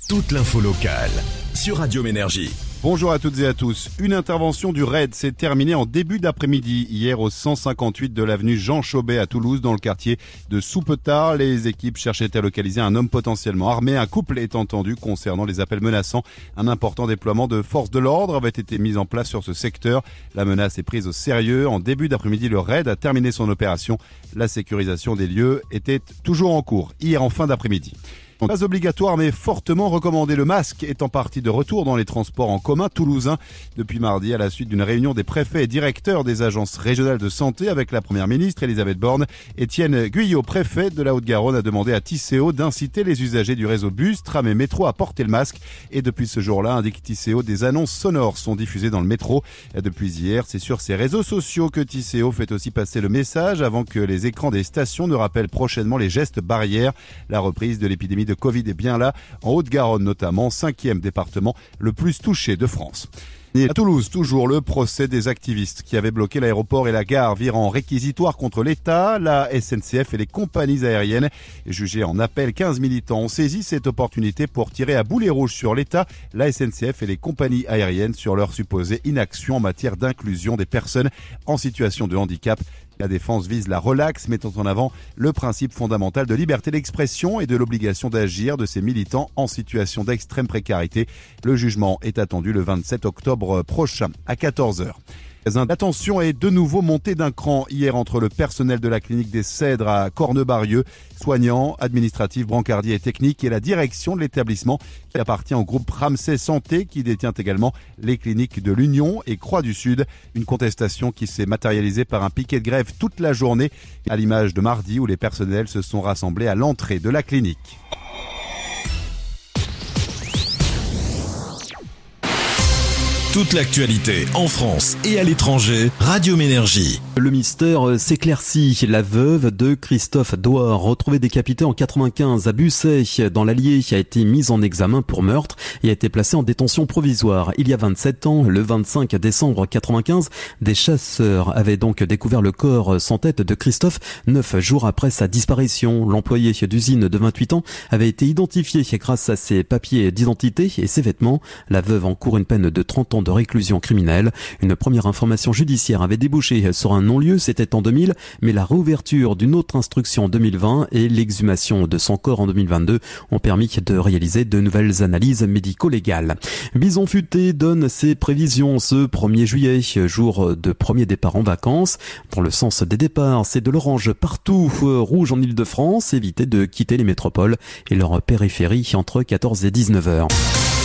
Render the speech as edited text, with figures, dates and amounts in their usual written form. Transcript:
toute l'info locale sur Radio Ménergie. Bonjour à toutes et à tous. Une intervention du RAID s'est terminée en début d'après-midi hier au 158 de l'avenue Jean Chauvet à Toulouse dans le quartier de Soupetard. Les équipes cherchaient à localiser un homme potentiellement armé. Un couple est entendu concernant les appels menaçants. Un important déploiement de forces de l'ordre avait été mis en place sur ce secteur. La menace est prise au sérieux. En début d'après-midi, le RAID a terminé son opération. La sécurisation des lieux était toujours en cours hier en fin d'après-midi. Pas obligatoire mais fortement recommandé, le masque est en partie de retour dans les transports en commun toulousains depuis mardi à la suite d'une réunion des préfets et directeurs des agences régionales de santé avec la première ministre Elisabeth Borne. Étienne Guyot, préfet de la Haute-Garonne, a demandé à Tisséo d'inciter les usagers du réseau bus, tram et métro à porter le masque. Et depuis ce jour-là, indique Tisséo, des annonces sonores sont diffusées dans le métro. Depuis hier, c'est sur ses réseaux sociaux que Tisséo fait aussi passer le message avant que les écrans des stations ne rappellent prochainement les gestes barrières. La reprise de l'épidémie de Covid est bien là, en Haute-Garonne notamment, 5e département le plus touché de France. Et à Toulouse, toujours le procès des activistes qui avaient bloqué l'aéroport et la gare virant réquisitoire contre l'État, la SNCF et les compagnies aériennes. Jugés en appel, 15 militants ont saisi cette opportunité pour tirer à boulet rouge sur l'État, la SNCF et les compagnies aériennes sur leur supposée inaction en matière d'inclusion des personnes en situation de handicap. La défense vise la relaxe, mettant en avant le principe fondamental de liberté d'expression et de l'obligation d'agir de ces militants en situation d'extrême précarité. Le jugement est attendu le 27 octobre prochain à 14h. La tension est de nouveau montée d'un cran hier entre le personnel de la clinique des Cèdres à Cornebarieux, soignants, administratifs, brancardiers et techniques, et la direction de l'établissement qui appartient au groupe Ramsay Santé qui détient également les cliniques de l'Union et Croix du Sud. Une contestation qui s'est matérialisée par un piquet de grève toute la journée, à l'image de mardi où les personnels se sont rassemblés à l'entrée de la clinique. Toute l'actualité en France et à l'étranger, Radio Ménergie. Le mystère s'éclaircit. La veuve de Christophe Douard, retrouvée décapitée en 95 à Busset, dans l'Allier, a été mise en examen pour meurtre et a été placée en détention provisoire. Il y a 27 ans, le 25 décembre 95, des chasseurs avaient donc découvert le corps sans tête de Christophe 9 jours après sa disparition. L'employé d'usine de 28 ans avait été identifié grâce à ses papiers d'identité et ses vêtements. La veuve encourt une peine de 30 ans de réclusion criminelle. Une première information judiciaire avait débouché sur un non-lieu, c'était en 2000, mais la réouverture d'une autre instruction en 2020 et l'exhumation de son corps en 2022 ont permis de réaliser de nouvelles analyses médico-légales. Bison Futé donne ses prévisions ce 1er juillet, jour de premier départ en vacances. Dans le sens des départs, c'est de l'orange partout, rouge en Île-de-France, évitez de quitter les métropoles et leur périphérie entre 14 et 19h.